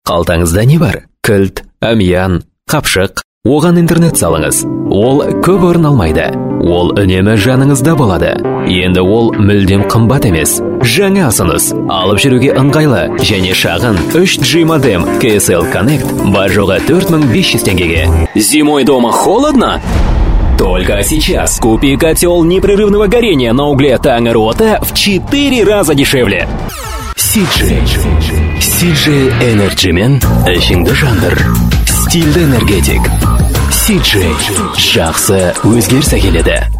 Қалтаңызда не бар? Кілт, әмиян, қапшық. Оған интернет салыңыз. Ол көп орын алмайды. Ол үнемі жаныңызда болады. Енді ол мүлдем қымбат емес. Жаңа ұсыныс. Алып жүруге ыңғайлы және шағын 3G модем KSL Connect бар жоғы 4500 теңгеге. Зимой дома холодно? Только сейчас купи котел непрерывного горения на угле Тангерота в 4 раза дешевле. CJ Energy мен ішіңді жандыр. Стильді энергетик. CJ жақсы өзгеріс әкеледі.